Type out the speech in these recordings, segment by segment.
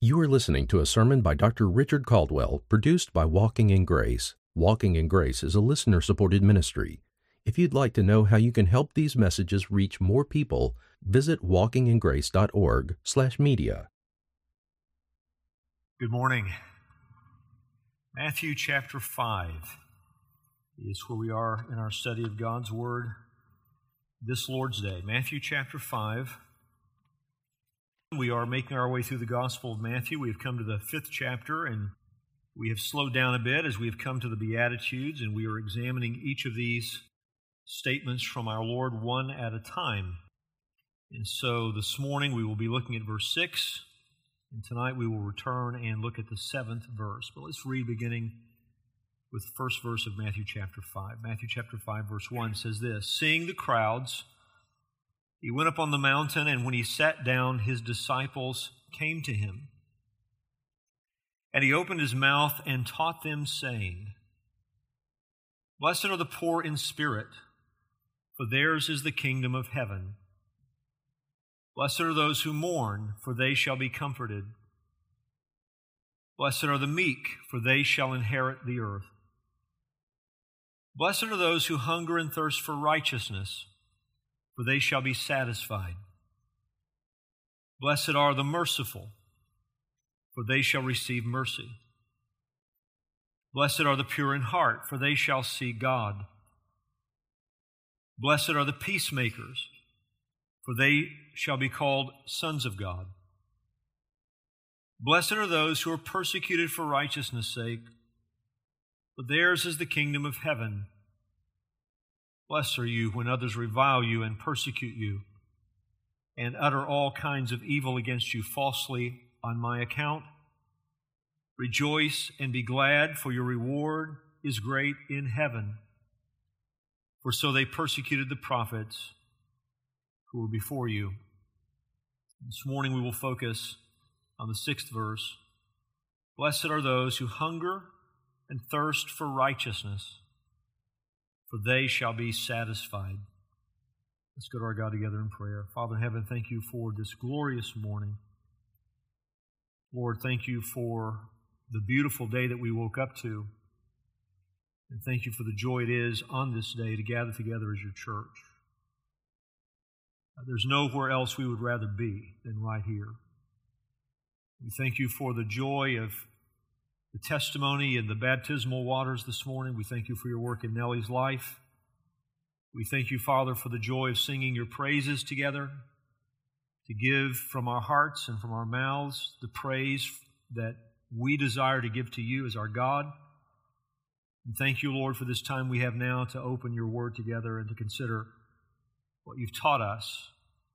You are listening to a sermon by Dr. Richard Caldwell, produced by Walking in Grace. Walking in Grace is a listener-supported ministry. If you'd like to know how you can help these messages reach more people, visit walkingingrace.org/media. Good morning. Matthew chapter 5 is where we are in our study of God's Word this Lord's Day. Matthew chapter 5. We are making our way through the Gospel of Matthew. We have come to the 5th chapter, and we have slowed down a bit as we have come to the Beatitudes, and we are examining each of these statements from our Lord one at a time. And so this morning we will be looking at verse 6, and tonight we will return and look at the 7th verse. But let's read beginning with the first verse of Matthew chapter 5. Matthew chapter 5 verse 1 says this, "Seeing the crowds, he went up on the mountain, and when he sat down, his disciples came to him. And he opened his mouth and taught them, saying, Blessed are the poor in spirit, for theirs is the kingdom of heaven. Blessed are those who mourn, for they shall be comforted. Blessed are the meek, for they shall inherit the earth. Blessed are those who hunger and thirst for righteousness, for they shall be satisfied. Blessed are the merciful, for they shall receive mercy. Blessed are the pure in heart, for they shall see God. Blessed are the peacemakers, for they shall be called sons of God. Blessed are those who are persecuted for righteousness' sake, for theirs is the kingdom of heaven. Blessed are you when others revile you and persecute you, and utter all kinds of evil against you falsely on my account. Rejoice and be glad, for your reward is great in heaven. For so they persecuted the prophets who were before you." This morning we will focus on the 6th verse. "Blessed are those who hunger and thirst for righteousness, for they shall be satisfied." Let's go to our God together in prayer. Father in heaven, thank you for this glorious morning. Lord, thank you for the beautiful day that we woke up to. And thank you for the joy it is on this day to gather together as your church. There's nowhere else we would rather be than right here. We thank you for the joy of the testimony and the baptismal waters this morning. We thank you for your work in Nellie's life. We thank you, Father, for the joy of singing your praises together, to give from our hearts and from our mouths the praise that we desire to give to you as our God. And thank you, Lord, for this time we have now to open your word together and to consider what you've taught us.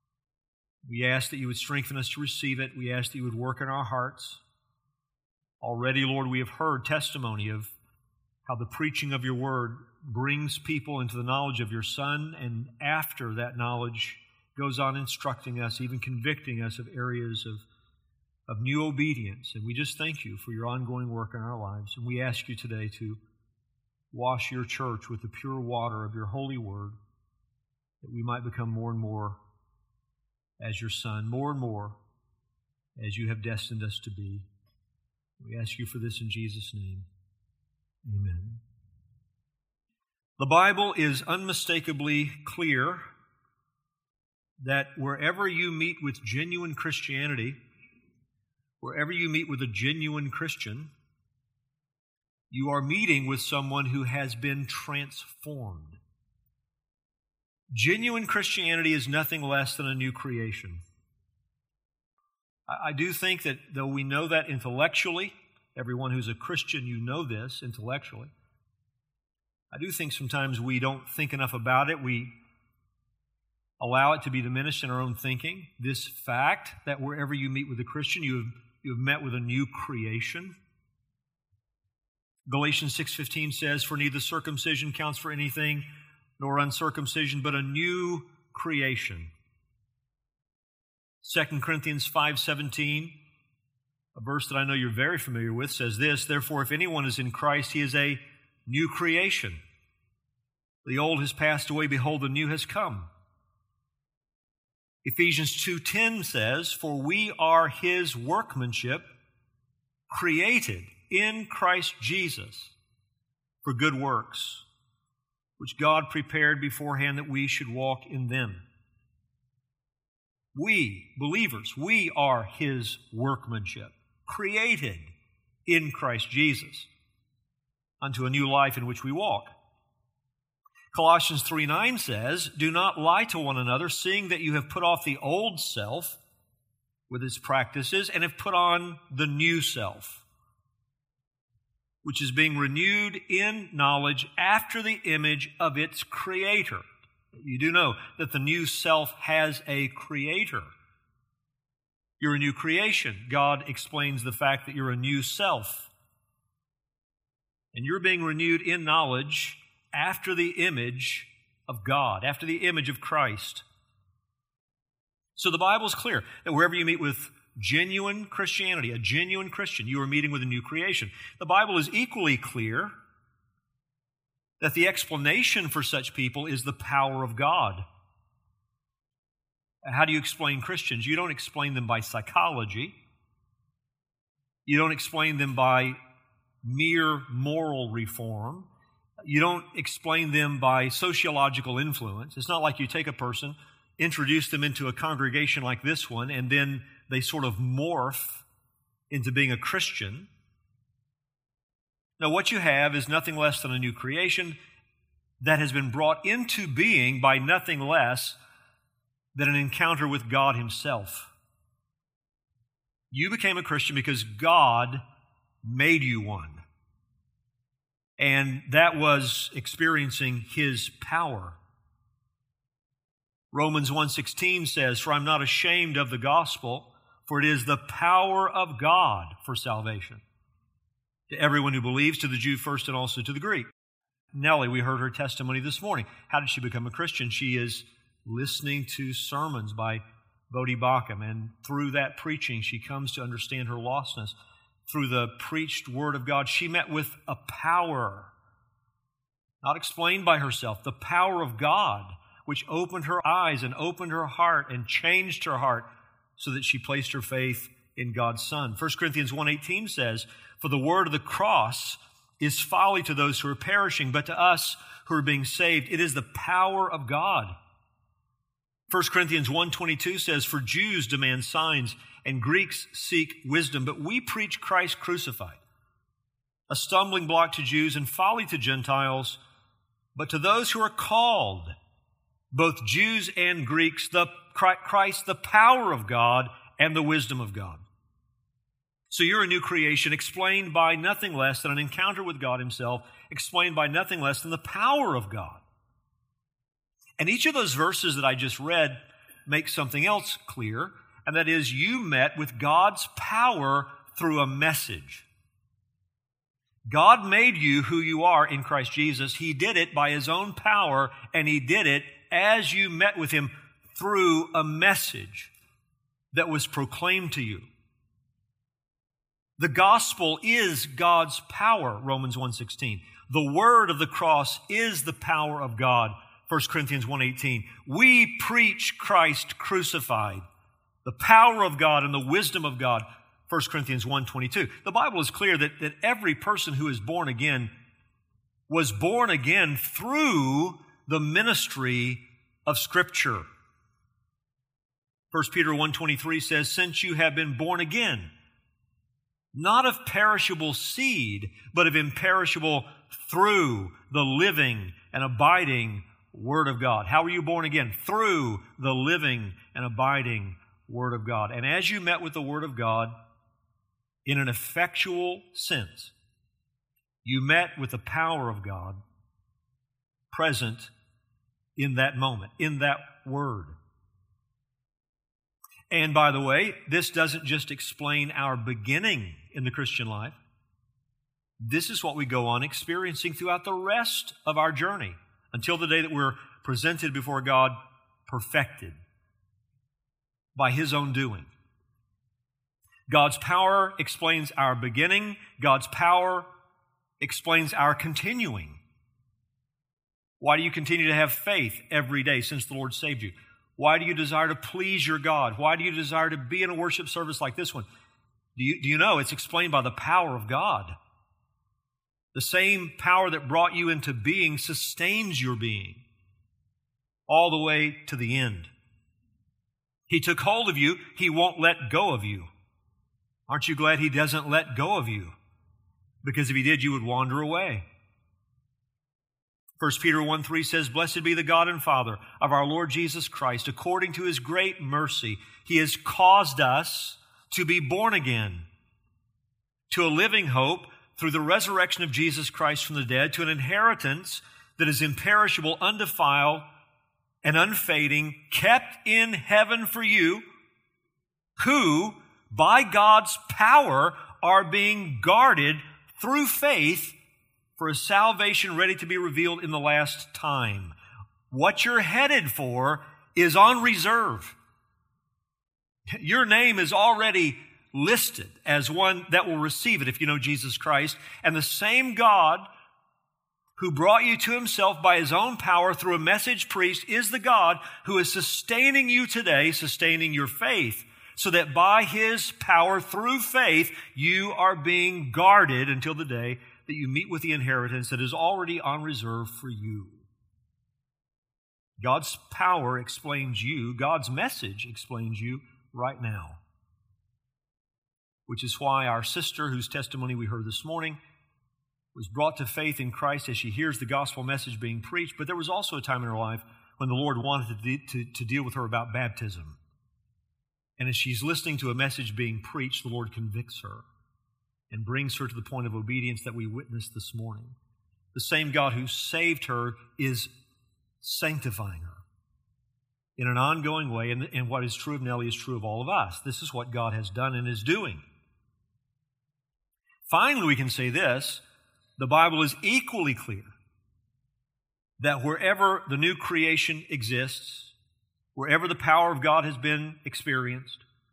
We ask that you would strengthen us to receive it. We ask that you would work in our hearts. Already, Lord, we have heard testimony of how the preaching of your word brings people into the knowledge of your Son, and after that knowledge goes on instructing us, even convicting us of areas of new obedience. And we just thank you for your ongoing work in our lives. And we ask you today to wash your church with the pure water of your holy word, that we might become more and more as your Son, more and more as you have destined us to be. We ask you for this in Jesus' name. Amen. The Bible is unmistakably clear that wherever you meet with genuine Christianity, wherever you meet with a genuine Christian, you are meeting with someone who has been transformed. Genuine Christianity is nothing less than a new creation. I do think that though we know that intellectually, everyone who's a Christian, you know this intellectually, I do think sometimes we don't think enough about it. We allow it to be diminished in our own thinking. This fact that wherever you meet with a Christian, you have met with a new creation. Galatians 6:15 says, "For neither circumcision counts for anything, nor uncircumcision, but a new creation." 2 Corinthians 5:17, a verse that I know you're very familiar with, says this, "Therefore, if anyone is in Christ, he is a new creation. The old has passed away, behold, the new has come." Ephesians 2:10 says, "For we are His workmanship, created in Christ Jesus for good works, which God prepared beforehand that we should walk in them. We, believers, we are His workmanship, created in Christ Jesus unto a new life in which we walk. Colossians 3:9 says, "Do not lie to one another, seeing that you have put off the old self with its practices and have put on the new self, which is being renewed in knowledge after the image of its creator." You do know that the new self has a creator. You're a new creation. God explains the fact that you're a new self. And you're being renewed in knowledge after the image of God, after the image of Christ. So the Bible's clear that wherever you meet with genuine Christianity, a genuine Christian, you are meeting with a new creation. The Bible is equally clear that the explanation for such people is the power of God. How do you explain Christians? You don't explain them by psychology. You don't explain them by mere moral reform. You don't explain them by sociological influence. It's not like you take a person, introduce them into a congregation like this one, and then they sort of morph into being a Christian. Now, what you have is nothing less than a new creation that has been brought into being by nothing less than an encounter with God Himself. You became a Christian because God made you one. And that was experiencing His power. Romans 1:16 says, "For I'm not ashamed of the gospel, for it is the power of God for salvation to everyone who believes, to the Jew first and also to the Greek." Nellie, we heard her testimony this morning. How did she become a Christian? She is listening to sermons by Bodhi Bacham, and through that preaching, she comes to understand her lostness. Through the preached Word of God, she met with a power, not explained by herself, the power of God, which opened her eyes and opened her heart and changed her heart so that she placed her faith in God's Son. 1 Corinthians 1:18 says, "For the word of the cross is folly to those who are perishing, but to us who are being saved, it is the power of God." 1 Corinthians 1:22 says, "For Jews demand signs and Greeks seek wisdom, but we preach Christ crucified, a stumbling block to Jews and folly to Gentiles, but to those who are called, both Jews and Greeks, Christ, the power of God and the wisdom of God." So you're a new creation explained by nothing less than an encounter with God Himself, explained by nothing less than the power of God. And each of those verses that I just read makes something else clear, and that is you met with God's power through a message. God made you who you are in Christ Jesus. He did it by His own power, and He did it as you met with Him through a message that was proclaimed to you. The gospel is God's power, Romans 1:16. The word of the cross is the power of God, 1 Corinthians 1:18. We preach Christ crucified, the power of God and the wisdom of God, 1 Corinthians 1:22. The Bible is clear that every person who is born again was born again through the ministry of Scripture. 1 Peter 1:23 says, "Since you have been born again, not of perishable seed, but of imperishable through the living and abiding Word of God." How were you born again? Through the living and abiding Word of God. And as you met with the Word of God in an effectual sense, you met with the power of God present in that moment, in that Word. And by the way, this doesn't just explain our beginning in the Christian life. This is what we go on experiencing throughout the rest of our journey until the day that we're presented before God perfected by His own doing. God's power explains our beginning. God's power explains our continuing. Why do you continue to have faith every day since the Lord saved you? Why do you desire to please your God? Why do you desire to be in a worship service like this one? Do you know it's explained by the power of God? The same power that brought you into being sustains your being all the way to the end. He took hold of you. He won't let go of you. Aren't you glad He doesn't let go of you? Because if He did, you would wander away. 1 Peter 1:3 says, "Blessed be the God and Father of our Lord Jesus Christ. According to His great mercy, He has caused us to be born again to a living hope through the resurrection of Jesus Christ from the dead, to an inheritance that is imperishable, undefiled, and unfading, kept in heaven for you, who, by God's power, are being guarded through faith for a salvation ready to be revealed in the last time." What you're headed for is on reserve. Your name is already listed as one that will receive it if you know Jesus Christ. And the same God who brought you to Himself by His own power through a message preached is the God who is sustaining you today, sustaining your faith, so that by His power through faith, you are being guarded until the day that you meet with the inheritance that is already on reserve for you. God's power explains you. God's message explains you right now. Which is why our sister, whose testimony we heard this morning, was brought to faith in Christ as she hears the gospel message being preached. But there was also a time in her life when the Lord wanted to deal with her about baptism. And as she's listening to a message being preached, the Lord convicts her and brings her to the point of obedience that we witnessed this morning. The same God who saved her is sanctifying her in an ongoing way. And what is true of Nellie is true of all of us. This is what God has done and is doing. Finally, we can say this: the Bible is equally clear that wherever the new creation exists, wherever the power of God has been experienced,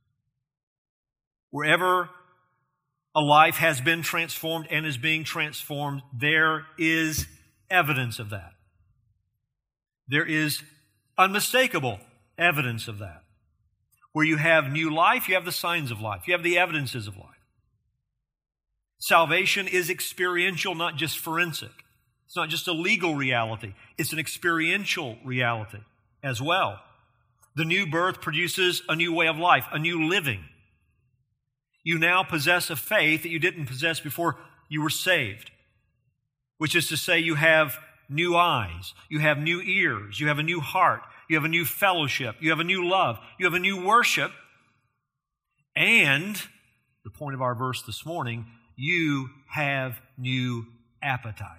wherever a life has been transformed and is being transformed, there is evidence of that. There is unmistakable evidence of that. Where you have new life, you have the signs of life. You have the evidences of life. Salvation is experiential, not just forensic. It's not just a legal reality. It's an experiential reality as well. The new birth produces a new way of life, a new living. You now possess a faith that you didn't possess before you were saved, which is to say you have new eyes, you have new ears, you have a new heart, you have a new fellowship, you have a new love, you have a new worship, and, the point of our verse this morning, you have new appetites.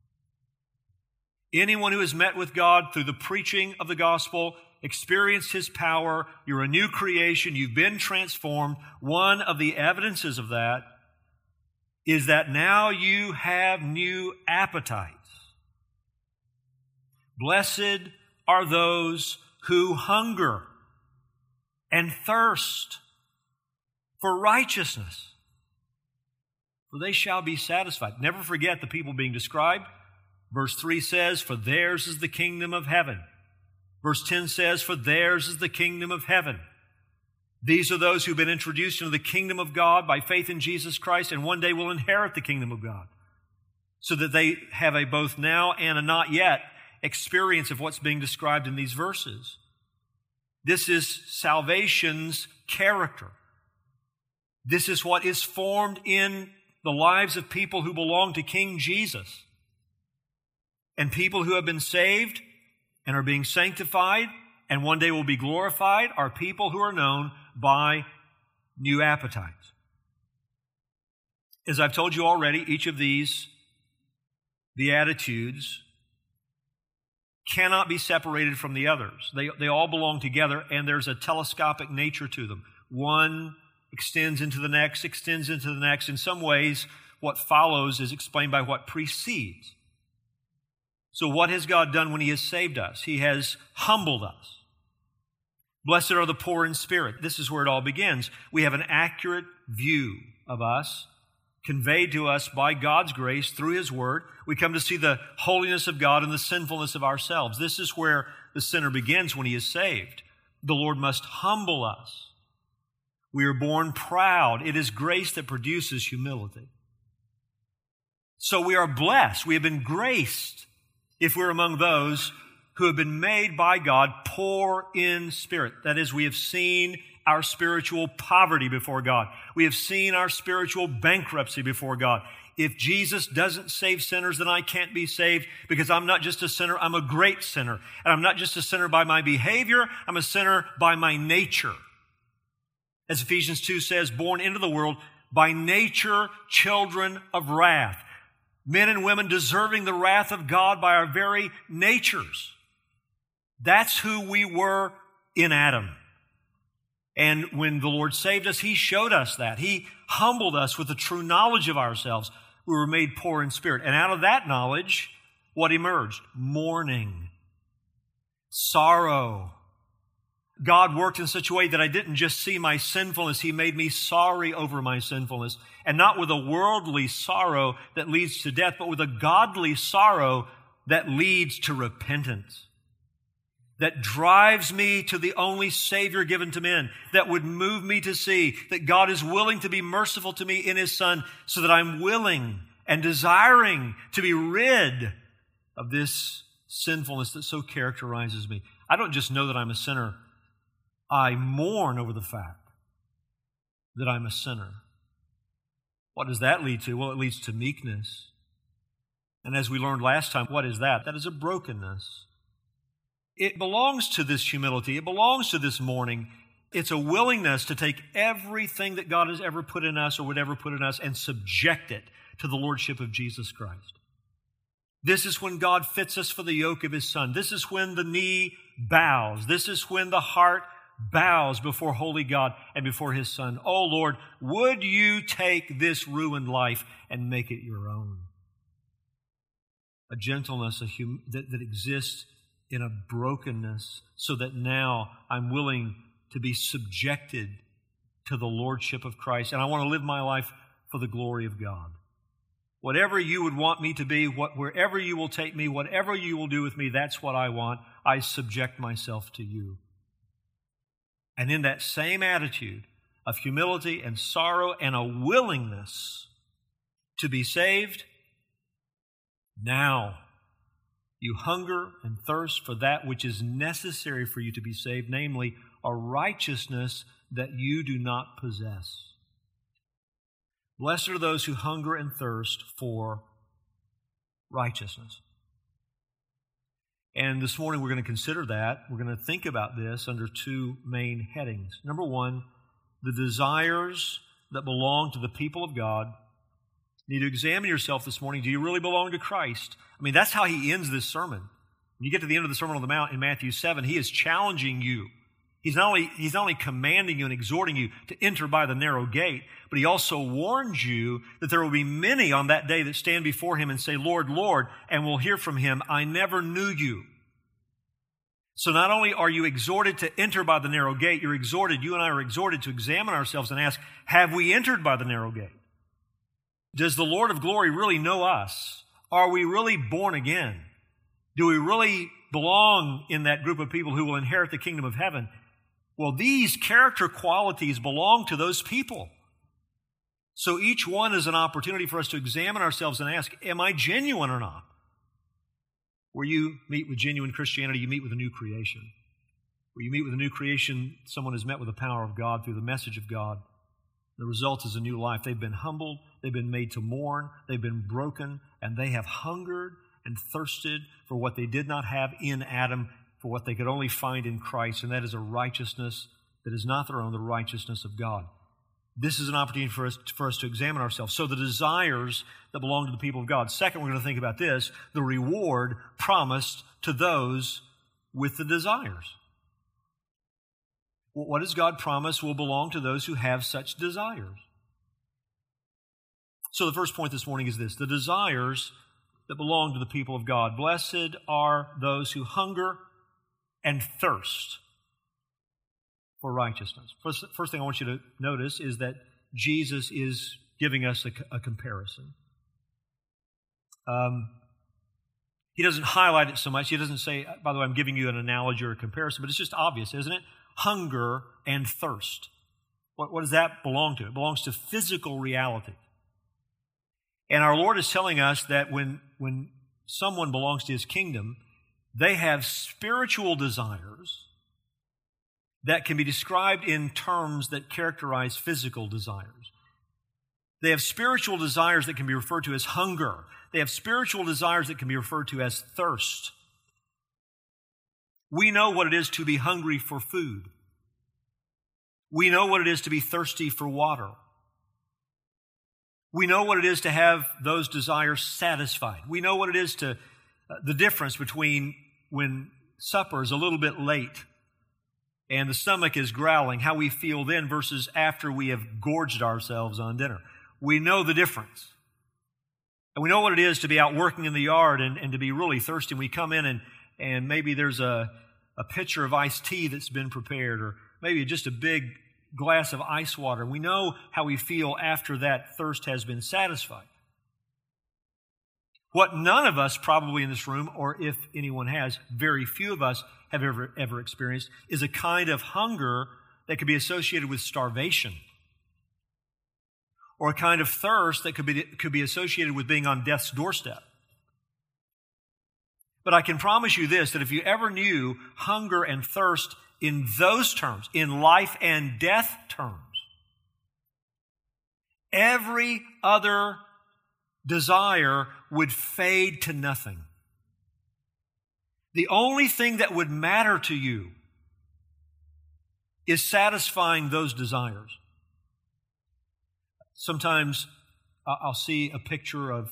Anyone who has met with God through the preaching of the gospel, experienced His power, you're a new creation, you've been transformed. One of the evidences of that is that now you have new appetites. Blessed are those who hunger and thirst for righteousness, for they shall be satisfied. Never forget the people being described. Verse 3 says, "For theirs is the kingdom of heaven." Verse 10 says, "For theirs is the kingdom of heaven." These are those who've been introduced into the kingdom of God by faith in Jesus Christ and one day will inherit the kingdom of God, so that they have a both now and a not yet experience of what's being described in these verses. This is salvation's character. This is what is formed in the lives of people who belong to King Jesus. And people who have been saved and are being sanctified and one day will be glorified are people who are known by new appetites. As I've told you already, each of these Beatitudes cannot be separated from the others. They all belong together, and there's a telescopic nature to them. One extends into the next, extends into the next. In some ways, what follows is explained by what precedes. So what has God done when He has saved us? He has humbled us. Blessed are the poor in spirit. This is where it all begins. We have an accurate view of us, conveyed to us by God's grace through His Word. We come to see the holiness of God and the sinfulness of ourselves. This is where the sinner begins when he is saved. The Lord must humble us. We are born proud. It is grace that produces humility. So we are blessed. We have been graced if we're among those who have been made by God poor in spirit. That is, we have seen our spiritual poverty before God. We have seen our spiritual bankruptcy before God. If Jesus doesn't save sinners, then I can't be saved because I'm not just a sinner, I'm a great sinner. And I'm not just a sinner by my behavior, I'm a sinner by my nature. As Ephesians 2 says, born into the world by nature children of wrath. Men and women deserving the wrath of God by our very natures. That's who we were in Adam. And when the Lord saved us, He showed us that. He humbled us with the true knowledge of ourselves. We were made poor in spirit. And out of that knowledge, what emerged? Mourning, sorrow. God worked in such a way that I didn't just see my sinfulness. He made me sorry over my sinfulness. And not with a worldly sorrow that leads to death, but with a godly sorrow that leads to repentance. That drives me to the only Savior given to men, that would move me to see that God is willing to be merciful to me in His Son, so that I'm willing and desiring to be rid of this sinfulness that so characterizes me. I don't just know that I'm a sinner. I mourn over the fact that I'm a sinner. What does that lead to? Well, it leads to meekness. And as we learned last time, what is that? That is a brokenness. It belongs to this humility. It belongs to this mourning. It's a willingness to take everything that God has ever put in us or would ever put in us and subject it to the lordship of Jesus Christ. This is when God fits us for the yoke of His Son. This is when the knee bows. This is when the heart bows before holy God and before His Son. Oh Lord, would You take this ruined life and make it Your own? A gentleness that exists in a brokenness, so that now I'm willing to be subjected to the lordship of Christ. And I want to live my life for the glory of God. Whatever You would want me to be, wherever You will take me, whatever You will do with me, that's what I want. I subject myself to You. And in that same attitude of humility and sorrow and a willingness to be saved, now you hunger and thirst for that which is necessary for you to be saved, namely a righteousness that you do not possess. Blessed are those who hunger and thirst for righteousness. And this morning we're going to consider that. We're going to think about this under two main headings. Number one, the desires that belong to the people of God. You need to examine yourself this morning. Do you really belong to Christ? I mean, that's how He ends this sermon. When you get to the end of the Sermon on the Mount in Matthew 7, He is challenging you. He's not only commanding you and exhorting you to enter by the narrow gate, but He also warns you that there will be many on that day that stand before Him and say, Lord, Lord, and will hear from Him, I never knew you. So not only are you exhorted to enter by the narrow gate, you and I are exhorted to examine ourselves and ask, have we entered by the narrow gate? Does the Lord of glory really know us? Are we really born again? Do we really belong in that group of people who will inherit the kingdom of heaven? Well, these character qualities belong to those people. So each one is an opportunity for us to examine ourselves and ask, am I genuine or not? Where you meet with genuine Christianity, you meet with a new creation. Where you meet with a new creation, someone has met with the power of God through the message of God. The result is a new life. They've been humbled, they've been made to mourn, they've been broken, and they have hungered and thirsted for what they did not have in Adam, for what they could only find in Christ, and that is a righteousness that is not their own, the righteousness of God. This is an opportunity for us to examine ourselves. So the desires that belong to the people of God. Second, we're going to think about this, the reward promised to those with the desires. What does God promise will belong to those who have such desires? So the first point this morning is this, the desires that belong to the people of God. Blessed are those who hunger and thirst for righteousness. First thing I want you to notice is that Jesus is giving us a comparison. He doesn't highlight it so much. He doesn't say, by the way, I'm giving you an analogy or a comparison, but it's just obvious, isn't it? Hunger and thirst. What does that belong to? It belongs to physical reality. And our Lord is telling us that when someone belongs to His kingdom, they have spiritual desires that can be described in terms that characterize physical desires. They have spiritual desires that can be referred to as hunger. They have spiritual desires that can be referred to as thirst. We know what it is to be hungry for food. We know what it is to be thirsty for water. We know what it is to have those desires satisfied. We know what it is to, the difference between when supper is a little bit late and the stomach is growling, how we feel then versus after we have gorged ourselves on dinner. We know the difference. And we know what it is to be out working in the yard and to be really thirsty. We come in and maybe there's a pitcher of iced tea that's been prepared, or maybe just a big glass of ice water. We know how we feel after that thirst has been satisfied. What none of us probably in this room, or if anyone has, very few of us have ever experienced, is a kind of hunger that could be associated with starvation, or a kind of thirst that could be associated with being on death's doorstep. But I can promise you this, that if you ever knew hunger and thirst in those terms, in life and death terms, every other desire would fade to nothing. The only thing that would matter to you is satisfying those desires. Sometimes I'll see a picture of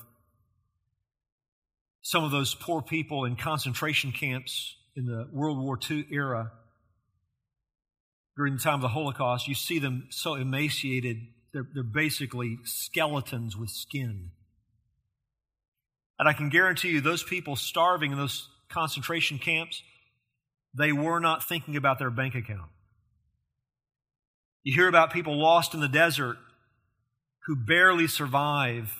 some of those poor people in concentration camps in the World War II era. During the time of the Holocaust, you see them so emaciated, they're basically skeletons with skin. And I can guarantee you, those people starving in those concentration camps, they were not thinking about their bank account. You hear about people lost in the desert who barely survive.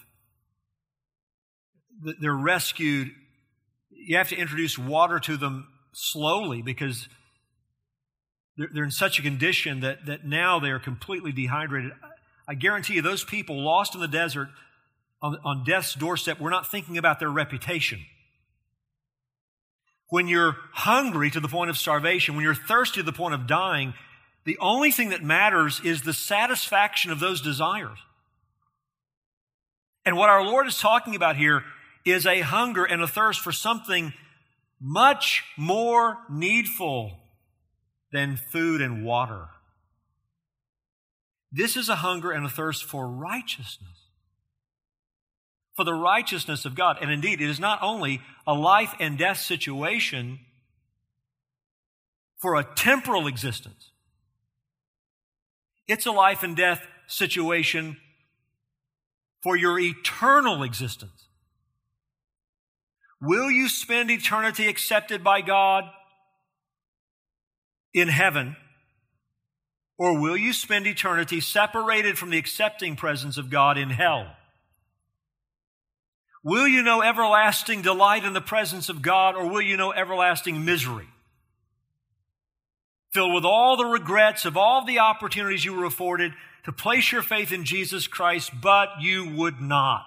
They're rescued. You have to introduce water to them slowly because they're in such a condition that now they are completely dehydrated. I guarantee you, those people lost in the desert on death's doorstep were not thinking about their reputation. When you're hungry to the point of starvation, when you're thirsty to the point of dying, the only thing that matters is the satisfaction of those desires. And what our Lord is talking about here is a hunger and a thirst for something much more needful than food and water. This is a hunger and a thirst for righteousness, for the righteousness of God. And indeed, it is not only a life and death situation for a temporal existence. It's a life and death situation for your eternal existence. Will you spend eternity accepted by God in heaven, or will you spend eternity separated from the accepting presence of God in hell? Will you know everlasting delight in the presence of God, or will you know everlasting misery? Filled with all the regrets of all the opportunities you were afforded to place your faith in Jesus Christ, but you would not.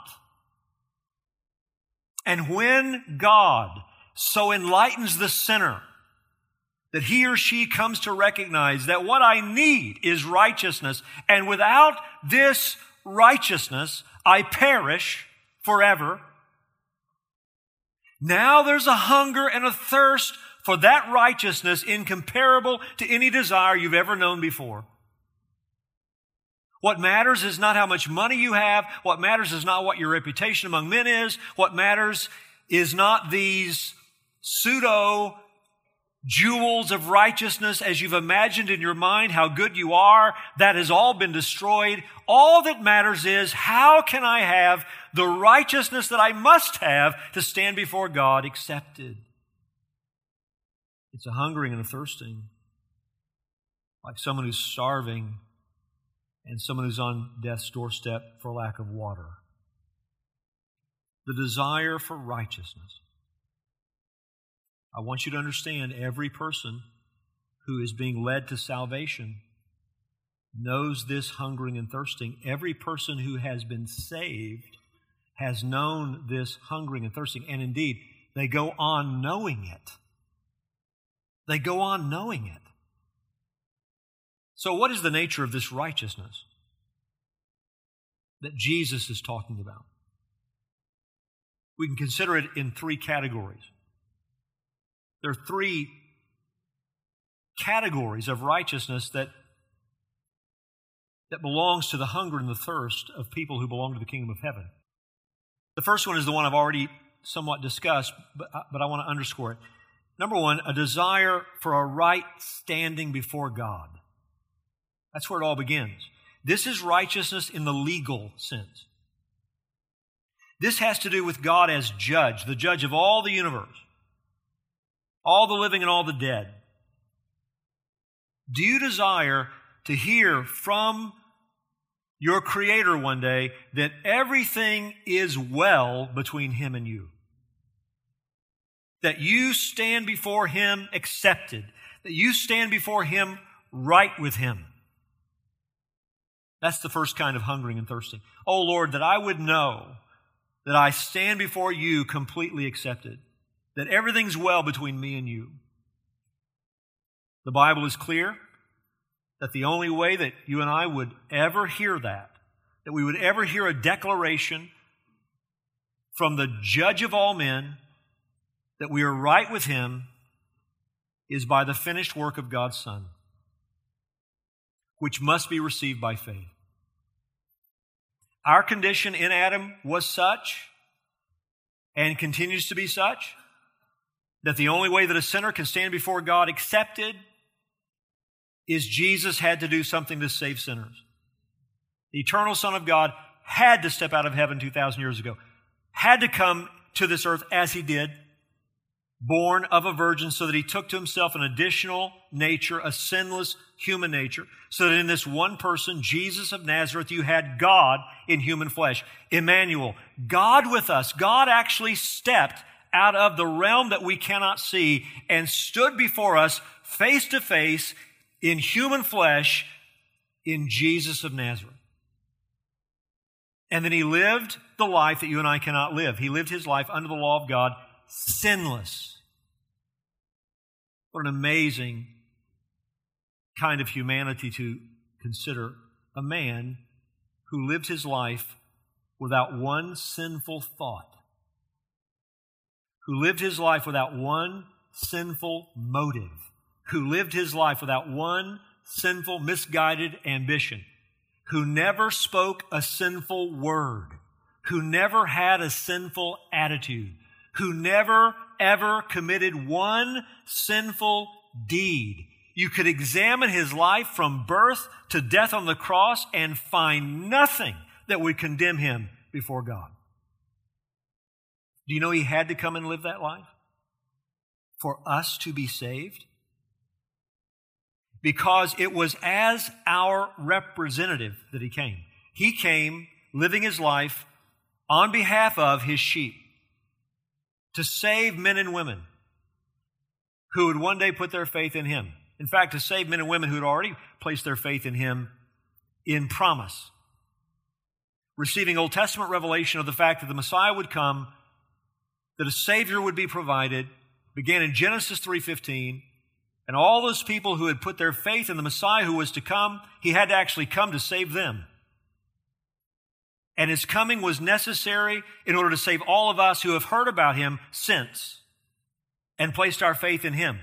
And when God so enlightens the sinner that he or she comes to recognize that what I need is righteousness, and without this righteousness, I perish forever. Now there's a hunger and a thirst for that righteousness incomparable to any desire you've ever known before. What matters is not how much money you have. What matters is not what your reputation among men is. What matters is not these pseudo jewels of righteousness as you've imagined in your mind how good you are. That has all been destroyed. All that matters is, how can I have the righteousness that I must have to stand before God accepted? It's a hungering and a thirsting, like someone who's starving and someone who's on death's doorstep for lack of water. The desire for righteousness. I want you to understand, every person who is being led to salvation knows this hungering and thirsting. Every person who has been saved has known this hungering and thirsting. And indeed, they go on knowing it. They go on knowing it. So what is the nature of this righteousness that Jesus is talking about? We can consider it in three categories. There are three categories of righteousness that belongs to the hunger and the thirst of people who belong to the kingdom of heaven. The first one is the one I've already somewhat discussed, but I want to underscore it. Number one, a desire for a right standing before God. That's where it all begins. This is righteousness in the legal sense. This has to do with God as judge, the judge of all the universe, all the living and all the dead. Do you desire to hear from your Creator one day that everything is well between Him and you? That you stand before Him accepted, that you stand before Him right with Him. That's the first kind of hungering and thirsting. Oh Lord, that I would know that I stand before you completely accepted, that everything's well between me and you. The Bible is clear that the only way that you and I would ever hear that we would ever hear a declaration from the judge of all men that we are right with Him, is by the finished work of God's Son, which must be received by faith. Our condition in Adam was such, and continues to be such, that the only way that a sinner can stand before God accepted is Jesus had to do something to save sinners. The eternal Son of God had to step out of heaven 2,000 years ago, had to come to this earth as He did, born of a virgin, so that He took to Himself an additional nature, a sinless human nature, so that in this one person, Jesus of Nazareth, you had God in human flesh. Emmanuel, God with us. God actually stepped out of the realm that we cannot see and stood before us face to face in human flesh in Jesus of Nazareth. And then He lived the life that you and I cannot live. He lived His life under the law of God, sinless. What an amazing kind of humanity to consider. A man who lived his life without one sinful thought, who lived his life without one sinful motive, who lived his life without one sinful, misguided ambition, who never spoke a sinful word, who never had a sinful attitude, who never, ever committed one sinful deed. You could examine His life from birth to death on the cross and find nothing that would condemn Him before God. Do you know He had to come and live that life for us to be saved? Because it was as our representative that He came. He came living His life on behalf of His sheep to save men and women who would one day put their faith in Him. In fact, to save men and women who had already placed their faith in Him in promise. Receiving Old Testament revelation of the fact that the Messiah would come, that a Savior would be provided, began in Genesis 3:15, and all those people who had put their faith in the Messiah who was to come, He had to actually come to save them. And His coming was necessary in order to save all of us who have heard about Him since and placed our faith in Him.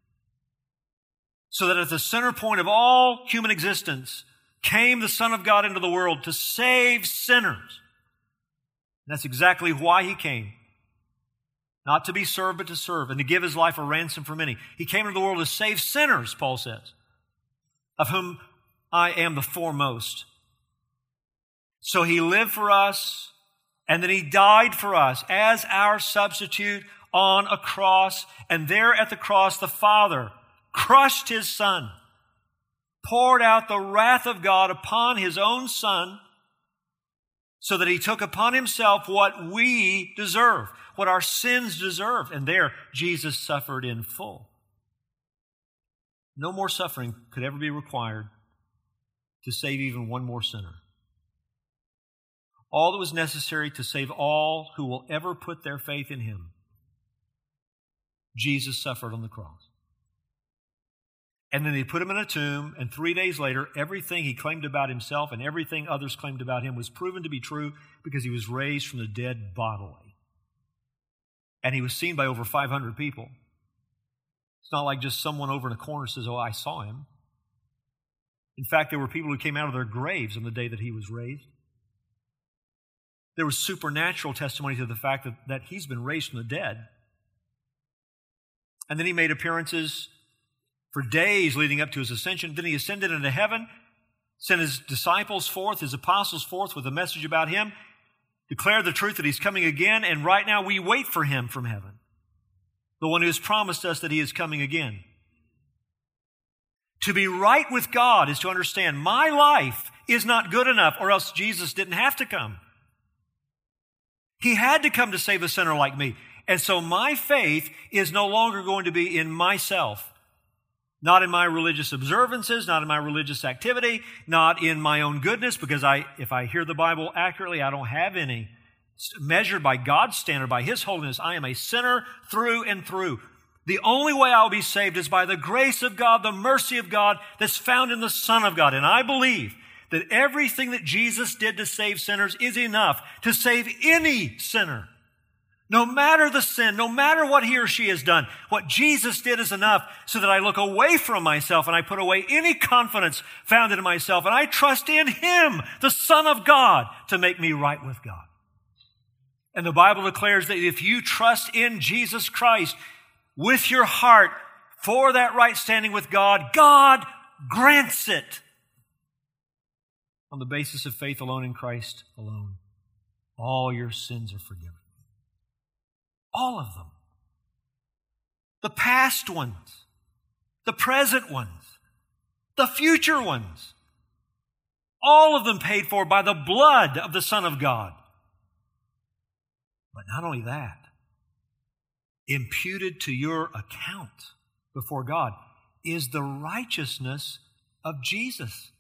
So that at the center point of all human existence came the Son of God into the world to save sinners. And that's exactly why He came. Not to be served, but to serve, and to give His life a ransom for many. He came into the world to save sinners, Paul says, of whom I am the foremost. So He lived for us, and then He died for us as our substitute on a cross. And there at the cross, the Father crushed His Son, poured out the wrath of God upon His own Son, so that He took upon Himself what we deserve, what our sins deserved. And there, Jesus suffered in full. No more suffering could ever be required to save even one more sinner. All that was necessary to save all who will ever put their faith in Him, Jesus suffered on the cross. And then they put Him in a tomb, and 3 days later, everything He claimed about Himself and everything others claimed about Him was proven to be true because He was raised from the dead bodily. And He was seen by over 500 people. It's not like just someone over in a corner says, "Oh, I saw Him." In fact, there were people who came out of their graves on the day that He was raised. There was supernatural testimony to the fact that He's been raised from the dead. And then He made appearances for days leading up to His ascension. Then He ascended into heaven, sent His disciples forth, His apostles forth with a message about Him, declared the truth that He's coming again, and right now we wait for Him from heaven, the one who has promised us that He is coming again. To be right with God is to understand my life is not good enough, or else Jesus didn't have to come. He had to come to save a sinner like me. And so my faith is no longer going to be in myself. Not in my religious observances, not in my religious activity, not in my own goodness, because if I hear the Bible accurately, I don't have any. Measured by God's standard, by His holiness, I am a sinner through and through. The only way I'll be saved is by the grace of God, the mercy of God that's found in the Son of God. And I believe that everything that Jesus did to save sinners is enough to save any sinner. No matter the sin, no matter what he or she has done, what Jesus did is enough so that I look away from myself and I put away any confidence found in myself and I trust in Him, the Son of God, to make me right with God. And the Bible declares that if you trust in Jesus Christ with your heart for that right standing with God, God grants it on the basis of faith alone in Christ alone. All your sins are forgiven. All of them. The past ones, the present ones, the future ones. All of them paid for by the blood of the Son of God. But not only that, imputed to your account before God is the righteousness of Jesus.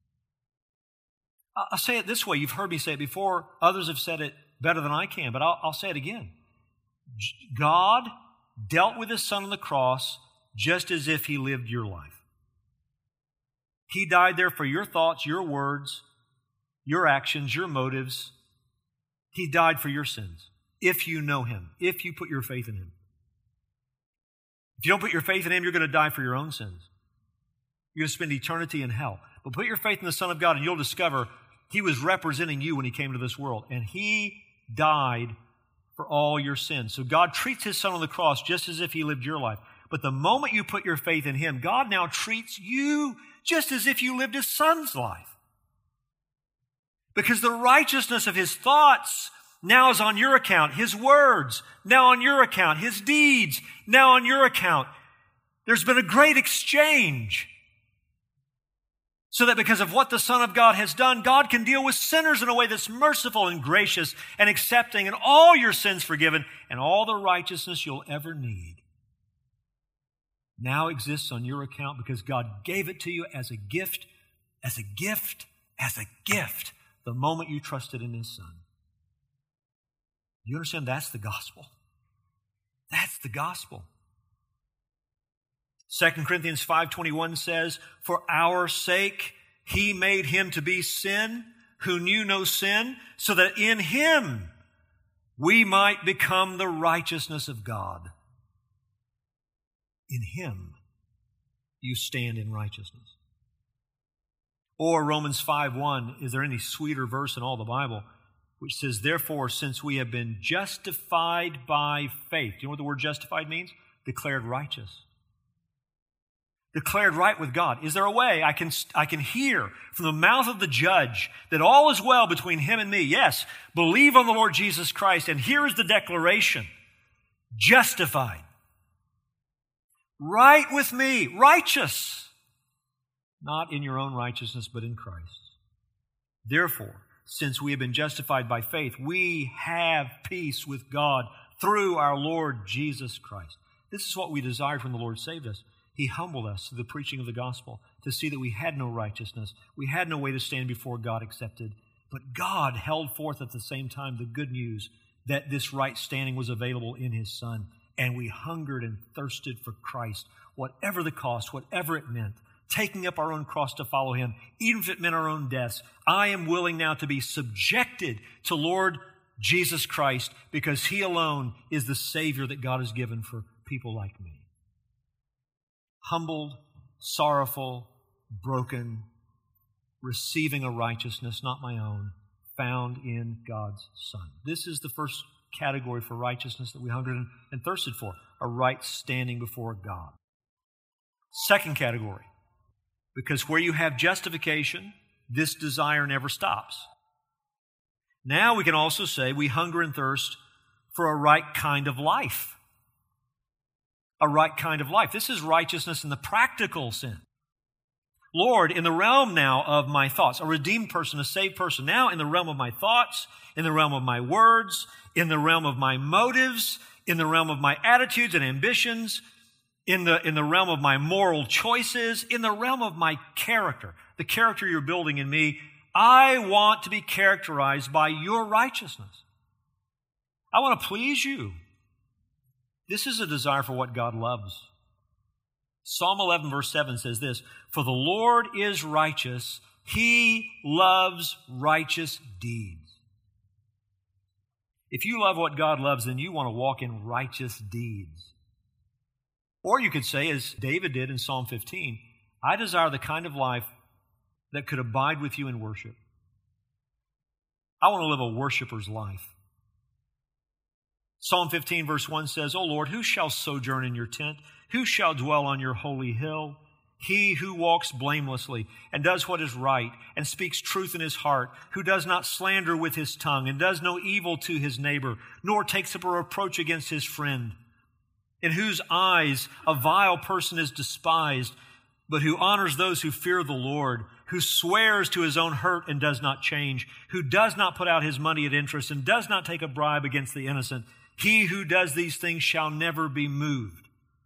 I'll say it this way. You've heard me say it before. Others have said it better than I can, but I'll say it again. God dealt with His Son on the cross just as if He lived your life. He died there for your thoughts, your words, your actions, your motives. He died for your sins. If you know Him, if you put your faith in Him. If you don't put your faith in Him, you're going to die for your own sins. You're going to spend eternity in hell. But put your faith in the Son of God and you'll discover He was representing you when He came to this world. And He died for all your sins. So God treats His Son on the cross just as if He lived your life. But the moment you put your faith in Him, God now treats you just as if you lived His Son's life. Because the righteousness of His thoughts now is on your account. His words, now on your account. His deeds, now on your account. There's been a great exchange. So that because of what the Son of God has done, God can deal with sinners in a way that's merciful and gracious and accepting, and all your sins forgiven, and all the righteousness you'll ever need now exists on your account because God gave it to you as a gift, as a gift, as a gift, the moment you trusted in His Son. You understand? That's the gospel. That's the gospel. 2 Corinthians 5:21 says, "For our sake He made Him to be sin who knew no sin, so that in Him we might become the righteousness of God." In Him you stand in righteousness. Or Romans 5:1, is there any sweeter verse in all the Bible, which says, "Therefore, since we have been justified by faith." Do you know what the word justified means? Declared righteous. Declared right with God. Is there a way I can hear from the mouth of the judge that all is well between him and me? Yes, believe on the Lord Jesus Christ. And here is the declaration. Justified. Right with me. Righteous. Not in your own righteousness, but in Christ. Therefore, since we have been justified by faith, we have peace with God through our Lord Jesus Christ. This is what we desired when the Lord saved us. He humbled us through the preaching of the gospel to see that we had no righteousness. We had no way to stand before God accepted. But God held forth at the same time the good news that this right standing was available in His Son. And we hungered and thirsted for Christ, whatever the cost, whatever it meant, taking up our own cross to follow Him, even if it meant our own deaths. I am willing now to be subjected to Lord Jesus Christ because He alone is the Savior that God has given for people like me. Humbled, sorrowful, broken, receiving a righteousness not my own, found in God's Son. This is the first category for righteousness that we hungered and thirsted for, a right standing before God. Second category, because where you have justification, this desire never stops. Now we can also say we hunger and thirst for a right kind of life. A right kind of life. This is righteousness in the practical sense. Lord, in the realm now of my thoughts, a redeemed person, a saved person, now in the realm of my thoughts, in the realm of my words, in the realm of my motives, in the realm of my attitudes and ambitions, in the realm of my moral choices, in the realm of my character, the character you're building in me, I want to be characterized by your righteousness. I want to please you. This is a desire for what God loves. Psalm 11 verse 7 says this, "For the Lord is righteous, He loves righteous deeds." If you love what God loves, then you want to walk in righteous deeds. Or you could say, as David did in Psalm 15, I desire the kind of life that could abide with you in worship. I want to live a worshiper's life. Psalm 15 verse 1 says, "O Lord, who shall sojourn in your tent? Who shall dwell on your holy hill? He who walks blamelessly and does what is right and speaks truth in his heart, who does not slander with his tongue and does no evil to his neighbor, nor takes up a reproach against his friend, in whose eyes a vile person is despised, but who honors those who fear the Lord, who swears to his own hurt and does not change, who does not put out his money at interest and does not take a bribe against the innocent. He who does these things shall never be moved."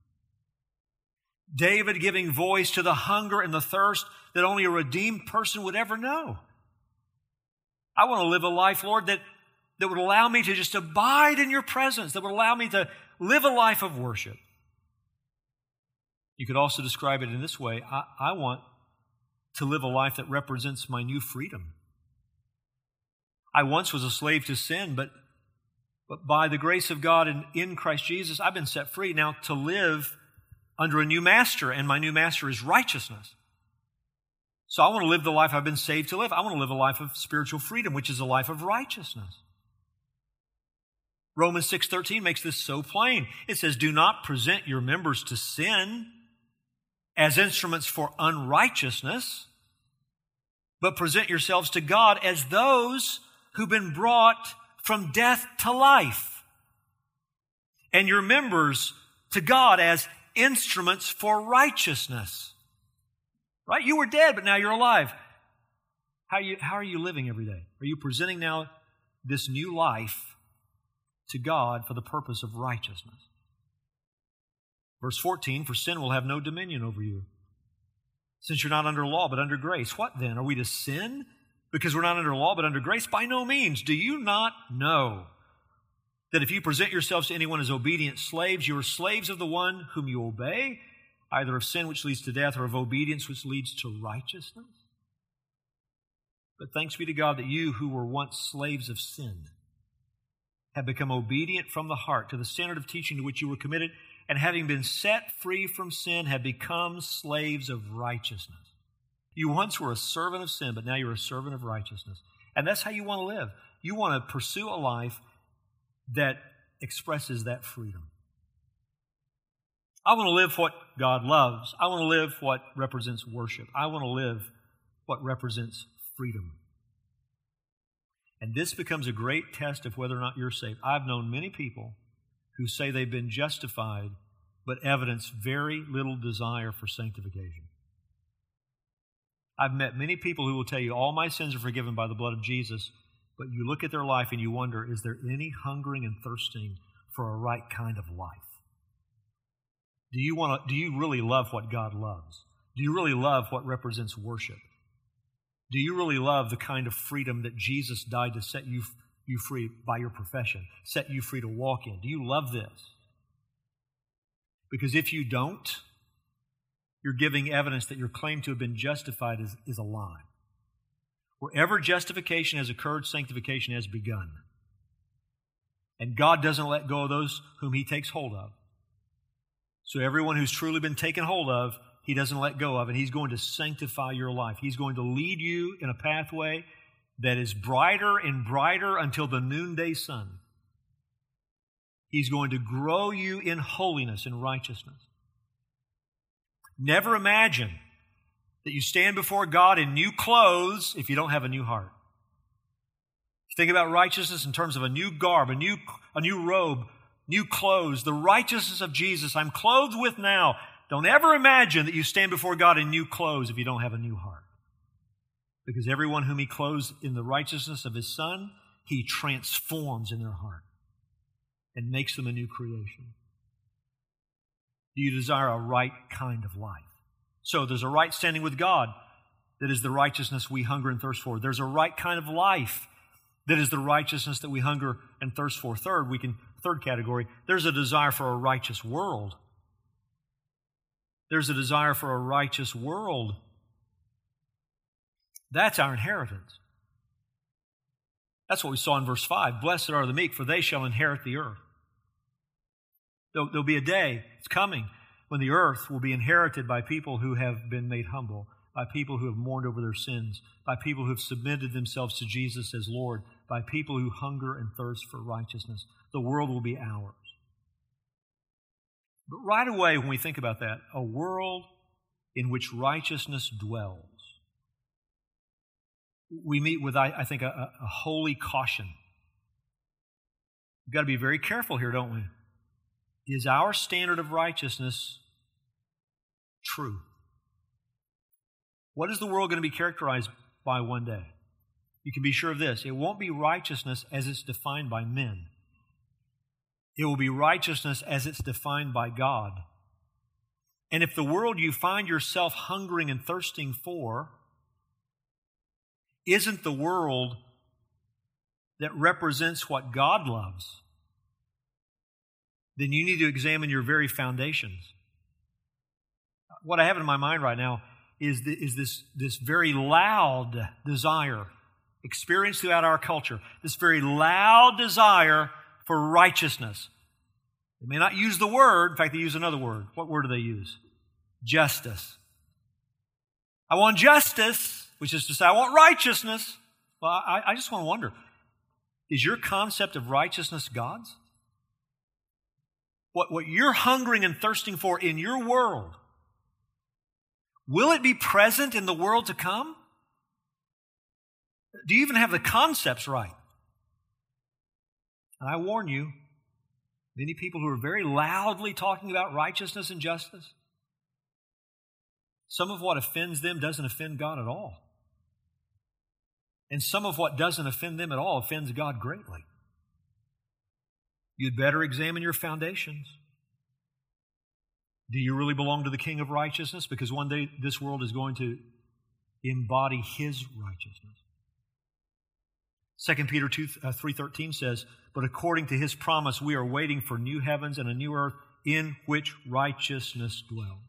David giving voice to the hunger and the thirst that only a redeemed person would ever know. I want to live a life, Lord, that would allow me to just abide in your presence, that would allow me to live a life of worship. You could also describe it in this way. I want to live a life that represents my new freedom. I once was a slave to sin, but by the grace of God and in Christ Jesus, I've been set free now to live under a new master, and my new master is righteousness. So I want to live the life I've been saved to live. I want to live a life of spiritual freedom, which is a life of righteousness. Romans 6:13 makes this so plain. It says, "Do not present your members to sin as instruments for unrighteousness, but present yourselves to God as those who've been brought from death to life, and your members to God as instruments for righteousness." Right? You were dead, but now you're alive. How are you living every day? Are you presenting now this new life to God for the purpose of righteousness? Verse 14, "For sin will have no dominion over you, since you're not under law but under grace." What then? Are we to sin because we're not under law but under grace? By no means. Do you not know that if you present yourselves to anyone as obedient slaves, you are slaves of the one whom you obey, either of sin which leads to death or of obedience which leads to righteousness? But thanks be to God that you who were once slaves of sin have become obedient from the heart to the standard of teaching to which you were committed, and having been set free from sin, have become slaves of righteousness. You once were a servant of sin, but now you're a servant of righteousness. And that's how you want to live. You want to pursue a life that expresses that freedom. I want to live what God loves. I want to live what represents worship. I want to live what represents freedom. And this becomes a great test of whether or not you're saved. I've known many people who say they've been justified, but evidence very little desire for sanctification. I've met many people who will tell you, all my sins are forgiven by the blood of Jesus, but you look at their life and you wonder, is there any hungering and thirsting for a right kind of life? Do you really love what God loves? Do you really love what represents worship? Do you really love the kind of freedom that Jesus died to set you free by your profession, set you free to walk in? Do you love this? Because if you don't, you're giving evidence that your claim to have been justified is a lie. Wherever justification has occurred, sanctification has begun. And God doesn't let go of those whom He takes hold of. So everyone who's truly been taken hold of, He doesn't let go of, and He's going to sanctify your life. He's going to lead you in a pathway that is brighter and brighter until the noonday sun. He's going to grow you in holiness and righteousness. Never imagine that you stand before God in new clothes if you don't have a new heart. Think about righteousness in terms of a new garb, a new robe, new clothes, the righteousness of Jesus I'm clothed with now. Don't ever imagine that you stand before God in new clothes if you don't have a new heart. Because everyone whom He clothes in the righteousness of His Son, He transforms in their heart and makes them a new creation. Do you desire a right kind of life? So there's a right standing with God that is the righteousness we hunger and thirst for. There's a right kind of life that is the righteousness that we hunger and thirst for. Third category, there's a desire for a righteous world. There's a desire for a righteous world. That's our inheritance. That's what we saw in verse 5. Blessed are the meek, for they shall inherit the earth. There'll be a day, it's coming, when the earth will be inherited by people who have been made humble, by people who have mourned over their sins, by people who have submitted themselves to Jesus as Lord, by people who hunger and thirst for righteousness. The world will be ours. But right away, when we think about that, a world in which righteousness dwells, we meet with, I think, a holy caution. We've got to be very careful here, don't we? Is our standard of righteousness true? What is the world going to be characterized by one day? You can be sure of this. It won't be righteousness as it's defined by men. It will be righteousness as it's defined by God. And if the world you find yourself hungering and thirsting for isn't the world that represents what God loves, then you need to examine your very foundations. What I have in my mind right now is this very loud desire experienced throughout our culture, this very loud desire for righteousness. They may not use the word. In fact, they use another word. What word do they use? Justice. I want justice, which is to say, I want righteousness. Well, I just want to wonder, is your concept of righteousness God's? What you're hungering and thirsting for in your world, will it be present in the world to come? Do you even have the concepts right? And I warn you, many people who are very loudly talking about righteousness and justice, some of what offends them doesn't offend God at all. And some of what doesn't offend them at all offends God greatly. You'd better examine your foundations. Do you really belong to the King of righteousness? Because one day this world is going to embody His righteousness. 2 Peter 3:13 says, but according to His promise, we are waiting for new heavens and a new earth in which righteousness dwells.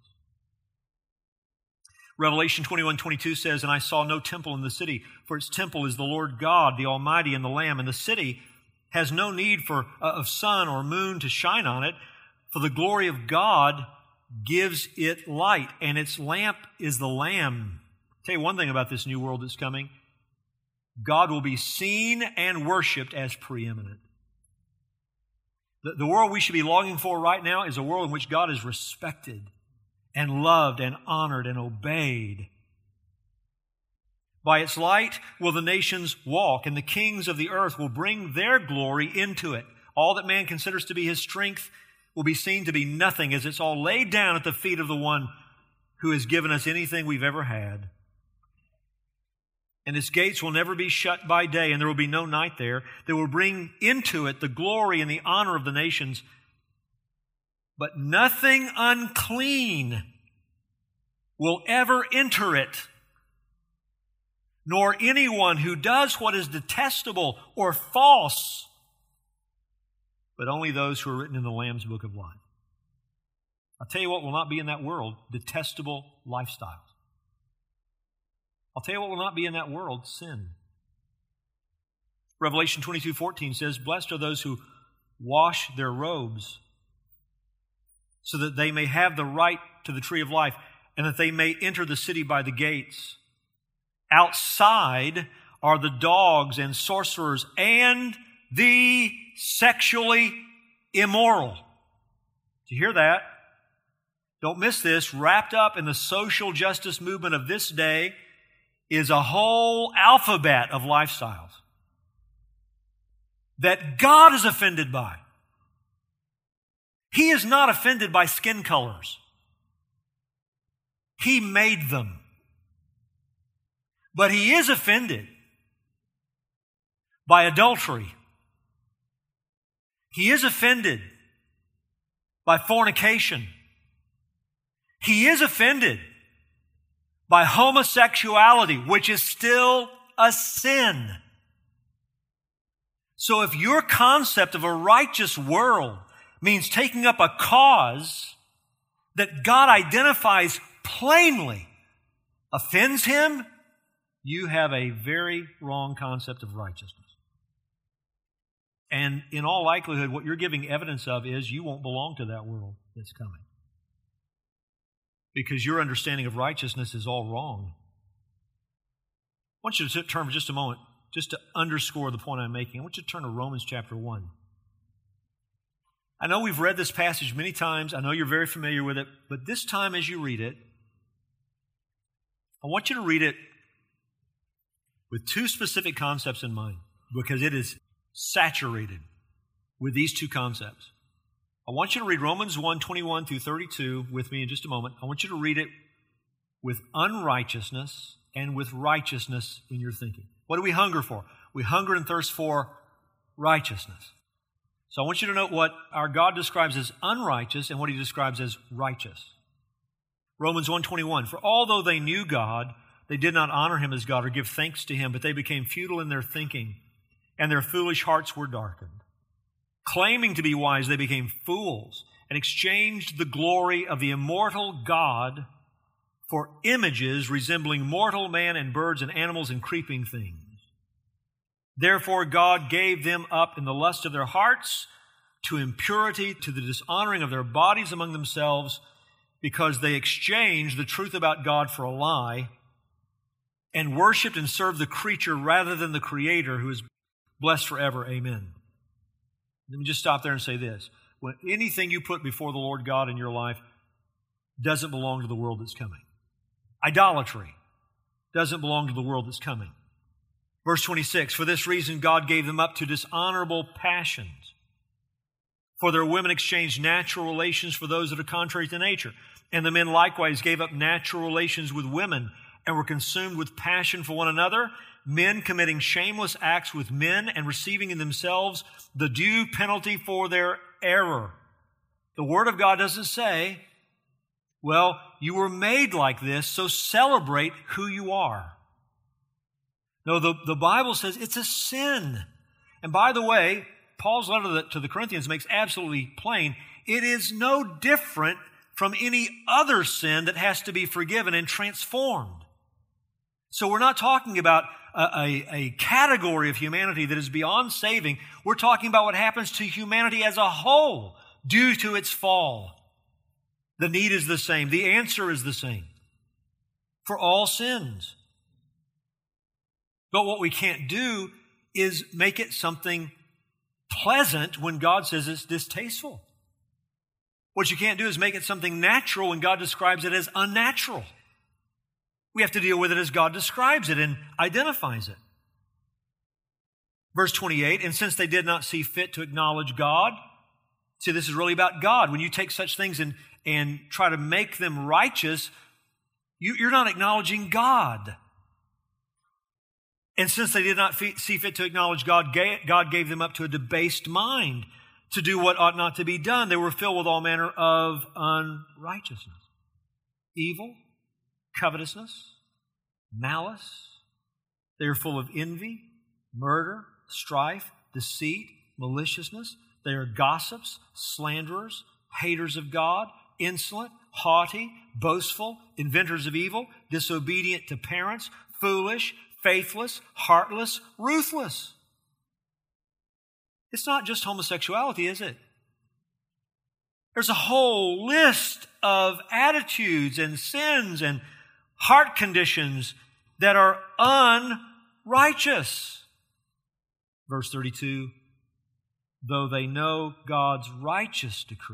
Revelation 21:22 says, and I saw no temple in the city, for its temple is the Lord God, the Almighty, and the Lamb. And the city has no need of sun or moon to shine on it, for the glory of God gives it light, and its lamp is the Lamb. I'll tell you one thing about this new world that's coming. God will be seen and worshiped as preeminent. The world we should be longing for right now is a world in which God is respected and loved and honored and obeyed. By its light will the nations walk, and the kings of the earth will bring their glory into it. All that man considers to be his strength will be seen to be nothing, as it's all laid down at the feet of the one who has given us anything we've ever had. And its gates will never be shut by day, and there will be no night there. They will bring into it the glory and the honor of the nations. But nothing unclean will ever enter it, nor anyone who does what is detestable or false, but only those who are written in the Lamb's book of life. I'll tell you what will not be in that world: detestable lifestyles. I'll tell you what will not be in that world: sin. Revelation 22:14 says, "Blessed are those who wash their robes, so that they may have the right to the tree of life, and that they may enter the city by the gates. Outside are the dogs and sorcerers and the sexually immoral." Do you hear that? Don't miss this. Wrapped up in the social justice movement of this day is a whole alphabet of lifestyles that God is offended by. He is not offended by skin colors. He made them. But He is offended by adultery. He is offended by fornication. He is offended by homosexuality, which is still a sin. So if your concept of a righteous world means taking up a cause that God identifies plainly offends Him, you have a very wrong concept of righteousness. And in all likelihood, what you're giving evidence of is you won't belong to that world that's coming, because your understanding of righteousness is all wrong. I want you to turn for just a moment, just to underscore the point I'm making. I want you to turn to Romans chapter 1. I know we've read this passage many times. I know you're very familiar with it. But this time as you read it, I want you to read it with two specific concepts in mind, because it is saturated with these two concepts. I want you to read Romans 1:21 through 32 with me in just a moment. I want you to read it with unrighteousness and with righteousness in your thinking. What do we hunger for? We hunger and thirst for righteousness. So I want you to note what our God describes as unrighteous and what He describes as righteous. Romans 1:21, "For although they knew God, they did not honor Him as God or give thanks to Him, but they became futile in their thinking, and their foolish hearts were darkened. Claiming to be wise, they became fools and exchanged the glory of the immortal God for images resembling mortal man and birds and animals and creeping things. Therefore God gave them up in the lust of their hearts to impurity, to the dishonoring of their bodies among themselves, because they exchanged the truth about God for a lie and worshiped and served the creature rather than the Creator, who is blessed forever. Amen." Let me just stop there and say this. When anything you put before the Lord God in your life doesn't belong to the world that's coming. Idolatry doesn't belong to the world that's coming. Verse 26, "For this reason God gave them up to dishonorable passions. For their women exchanged natural relations for those that are contrary to nature. And the men likewise gave up natural relations with women and were consumed with passion for one another, men committing shameless acts with men and receiving in themselves the due penalty for their error." The Word of God doesn't say, well, you were made like this, so celebrate who you are. No, the Bible says it's a sin. And by the way, Paul's letter to the Corinthians makes absolutely plain, it is no different from any other sin that has to be forgiven and transformed. So we're not talking about a category of humanity that is beyond saving. We're talking about what happens to humanity as a whole due to its fall. The need is the same. The answer is the same for all sins. But what we can't do is make it something pleasant when God says it's distasteful. What you can't do is make it something natural when God describes it as unnatural. We have to deal with it as God describes it and identifies it. Verse 28, "And since they did not see fit to acknowledge God," see, this is really about God. When you take such things and try to make them righteous, you're not acknowledging God. "And since they did not see fit to acknowledge God, God gave them up to a debased mind to do what ought not to be done. They were filled with all manner of unrighteousness." Evil, covetousness, malice. They are full of envy, murder, strife, deceit, maliciousness. They are gossips, slanderers, haters of God, insolent, haughty, boastful, inventors of evil, disobedient to parents, foolish, faithless, heartless, ruthless. It's not just homosexuality, is it? There's a whole list of attitudes and sins and heart conditions that are unrighteous. Verse 32, though they know God's righteous decree,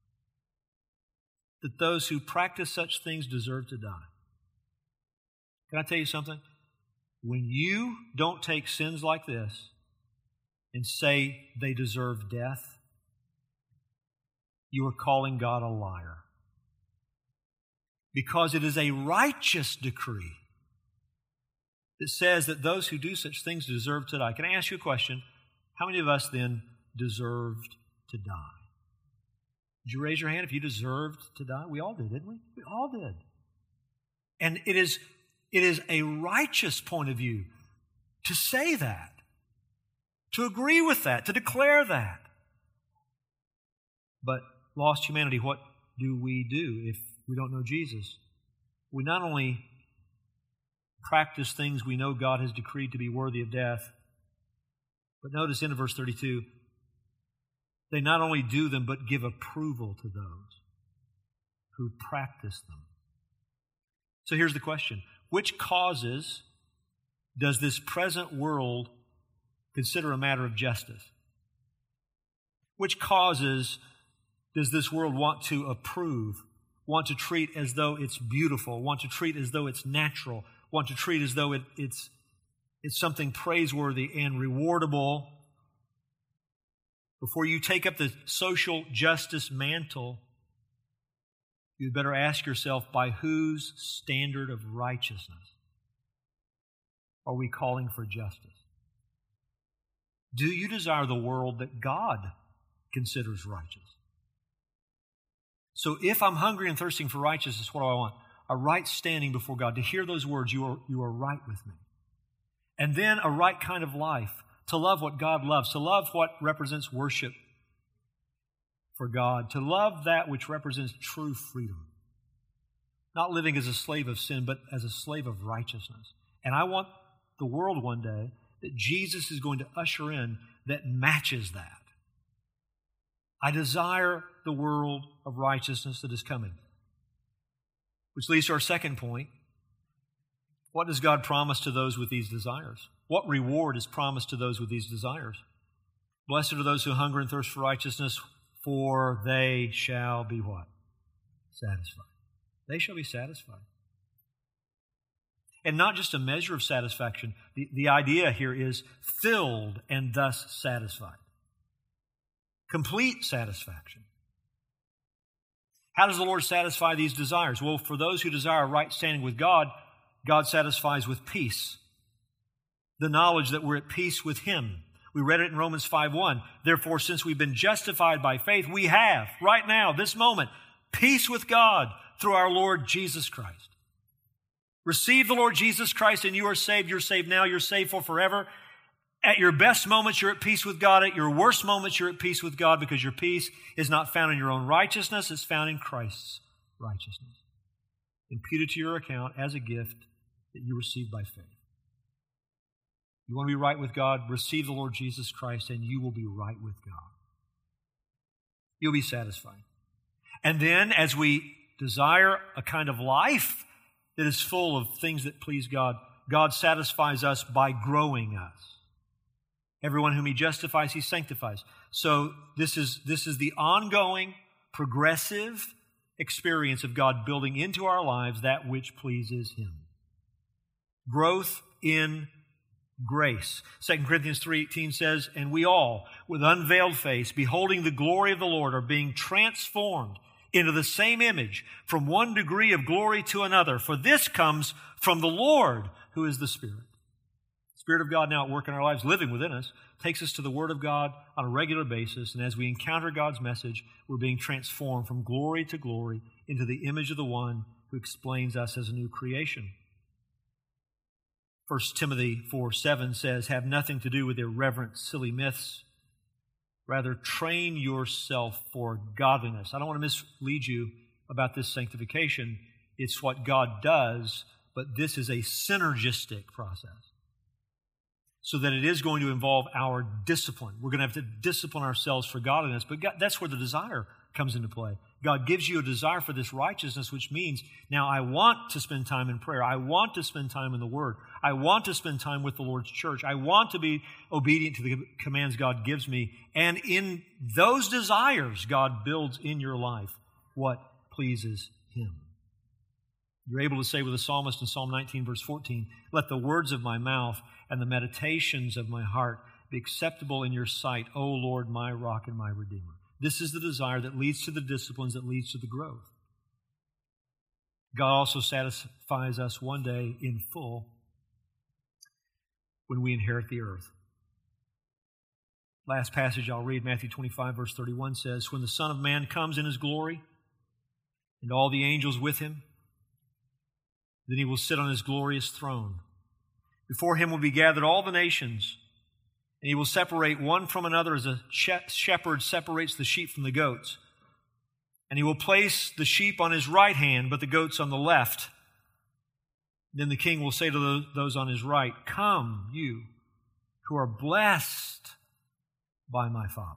that those who practice such things deserve to die. Can I tell you something? When you don't take sins like this and say they deserve death, you are calling God a liar. Because it is a righteous decree that says that those who do such things deserve to die. Can I ask you a question? How many of us then deserved to die? Did you raise your hand if you deserved to die? We all did, didn't we? We all did. And it is a righteous point of view to say that, to agree with that, to declare that. But lost humanity, what do we do if we don't know Jesus? We not only practice things we know God has decreed to be worthy of death, but notice in verse 32, they not only do them, but give approval to those who practice them. So here's the question. Which causes does this present world consider a matter of justice? Which causes does this world want to approve, want to treat as though it's beautiful, want to treat as though it's natural, want to treat as though it's something praiseworthy and rewardable? Before you take up the social justice mantle, you'd better ask yourself, by whose standard of righteousness are we calling for justice? Do you desire the world that God considers righteous? So if I'm hungry and thirsting for righteousness, what do I want? A right standing before God. To hear those words, you are right with me. And then a right kind of life. To love what God loves, to love what represents worship for God, to love that which represents true freedom. Not living as a slave of sin, but as a slave of righteousness. And I want the world one day that Jesus is going to usher in that matches that. I desire the world of righteousness that is coming. Which leads to our second point. What does God promise to those with these desires? What reward is promised to those with these desires? Blessed are those who hunger and thirst for righteousness, for they shall be what? Satisfied. They shall be satisfied. And not just a measure of satisfaction. The idea here is filled and thus satisfied. Complete satisfaction. How does the Lord satisfy these desires? Well, for those who desire a right standing with God, God satisfies with peace. The knowledge that we're at peace with Him. We read it in Romans 5:1. Therefore, since we've been justified by faith, we have, right now, this moment, peace with God through our Lord Jesus Christ. Receive the Lord Jesus Christ and you are saved. You're saved now. You're saved for forever. At your best moments, you're at peace with God. At your worst moments, you're at peace with God because your peace is not found in your own righteousness. It's found in Christ's righteousness, imputed to your account as a gift that you received by faith. You want to be right with God? Receive the Lord Jesus Christ and you will be right with God. You'll be satisfied. And then as we desire a kind of life that is full of things that please God, God satisfies us by growing us. Everyone whom He justifies, He sanctifies. So this is the ongoing, progressive experience of God building into our lives that which pleases Him. Growth in grace. 2 Corinthians 3:18 says, and we all, with unveiled face, beholding the glory of the Lord, are being transformed into the same image from one degree of glory to another. For this comes from the Lord, who is the Spirit. The Spirit of God now at work in our lives, living within us, takes us to the Word of God on a regular basis. And as we encounter God's message, we're being transformed from glory to glory into the image of the one who explains us as a new creation. 1 Timothy 4:7 says, "Have nothing to do with irreverent, silly myths. Rather, train yourself for godliness." I don't want to mislead you about this sanctification. It's what God does, but this is a synergistic process. So that it is going to involve our discipline. We're going to have to discipline ourselves for godliness, but that's where the desire comes into play. God gives you a desire for this righteousness, which means, now I want to spend time in prayer. I want to spend time in the Word. I want to spend time with the Lord's church. I want to be obedient to the commands God gives me. And in those desires, God builds in your life what pleases Him. You're able to say with the psalmist in Psalm 19, verse 14, "Let the words of my mouth and the meditations of my heart be acceptable in your sight, O Lord, my rock and my redeemer." This is the desire that leads to the disciplines, that leads to the growth. God also satisfies us one day in full when we inherit the earth. Last passage I'll read, Matthew 25, verse 31 says, "When the Son of Man comes in His glory, and all the angels with Him, then He will sit on His glorious throne. Before Him will be gathered all the nations, and He will separate one from another as a shepherd separates the sheep from the goats. And He will place the sheep on His right hand, but the goats on the left. Then the King will say to those on His right, 'Come, you who are blessed by my Father.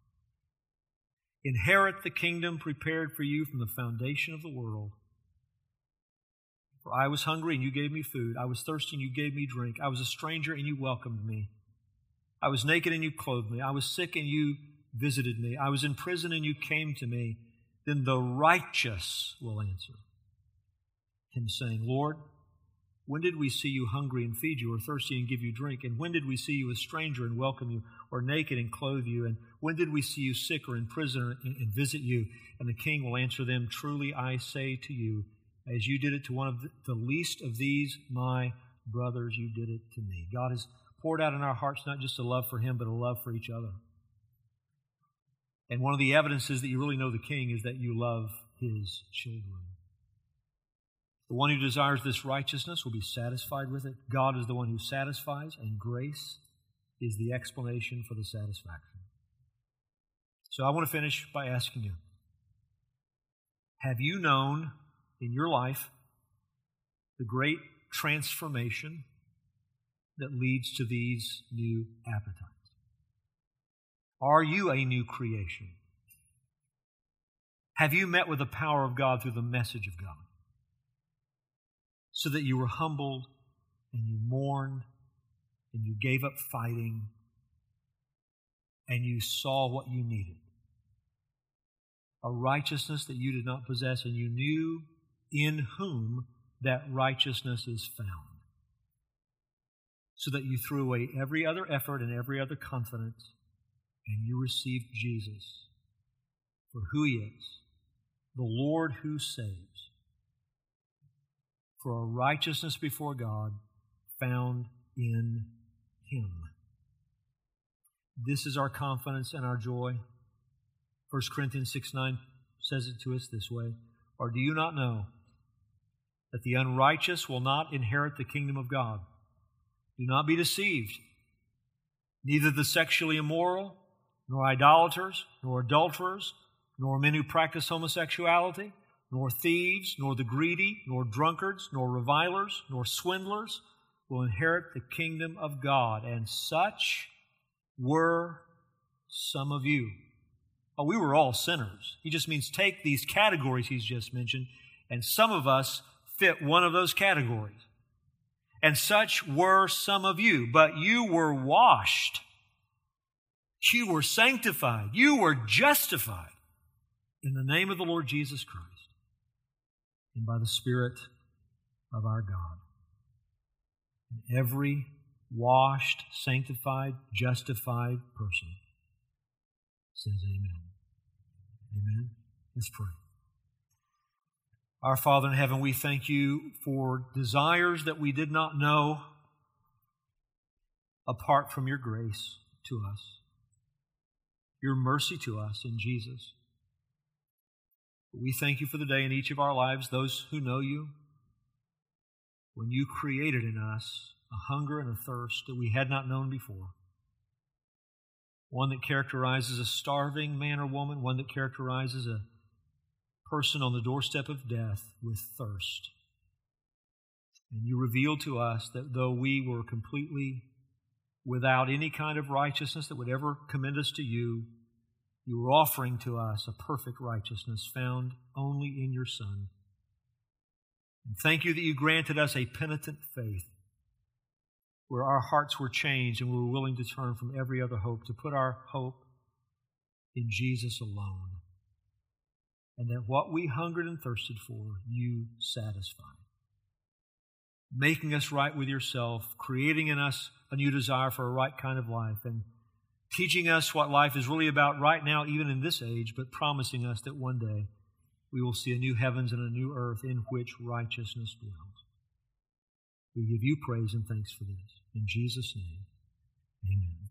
Inherit the kingdom prepared for you from the foundation of the world. For I was hungry, and you gave me food. I was thirsty, and you gave me drink. I was a stranger, and you welcomed me. I was naked, and you clothed me. I was sick, and you visited me. I was in prison, and you came to me.' Then the righteous will answer Him, saying, 'Lord, when did we see you hungry and feed you, or thirsty and give you drink? And when did we see you a stranger and welcome you, or naked and clothe you? And when did we see you sick or in prison and visit you?' And the King will answer them, 'Truly I say to you, as you did it to one of the least of these, my brothers, you did it to me.'" God has poured out in our hearts not just a love for Him, but a love for each other. And one of the evidences that you really know the King is that you love His children. The one who desires this righteousness will be satisfied with it. God is the one who satisfies, and grace is the explanation for the satisfaction. So I want to finish by asking you, have you known in your life the great transformation that leads to these new appetites? Are you a new creation? Have you met with the power of God through the message of God, so that you were humbled and you mourned and you gave up fighting and you saw what you needed? A righteousness that you did not possess, and you knew in whom that righteousness is found, so that you threw away every other effort and every other confidence, and you received Jesus for who He is, the Lord who saves, for a righteousness before God found in Him. This is our confidence and our joy. 1 Corinthians 6:9 says it to us this way, "Or do you not know that the unrighteous will not inherit the kingdom of God? Do not be deceived. Neither the sexually immoral, nor idolaters, nor adulterers, nor men who practice homosexuality, nor thieves, nor the greedy, nor drunkards, nor revilers, nor swindlers will inherit the kingdom of God. And such were some of you." Oh, we were all sinners. He just means take these categories He's just mentioned, and some of us fit one of those categories. "And such were some of you, but you were washed. You were sanctified. You were justified in the name of the Lord Jesus Christ and by the Spirit of our God." And every washed, sanctified, justified person says amen. Amen. Let's pray. Our Father in heaven, we thank You for desires that we did not know apart from Your grace to us, Your mercy to us in Jesus. We thank you for the day in each of our lives, those who know you, when you created in us a hunger and a thirst that we had not known before. One that characterizes a starving man or woman, one that characterizes a person on the doorstep of death with thirst. And you revealed to us that though we were completely without any kind of righteousness that would ever commend us to you, you were offering to us a perfect righteousness found only in your Son. And thank you that you granted us a penitent faith where our hearts were changed and we were willing to turn from every other hope to put our hope in Jesus alone. And that what we hungered and thirsted for, you satisfied. Making us right with yourself, creating in us a new desire for a right kind of life, and teaching us what life is really about right now, even in this age, but promising us that one day we will see a new heavens and a new earth in which righteousness dwells. We give you praise and thanks for this. In Jesus' name, amen.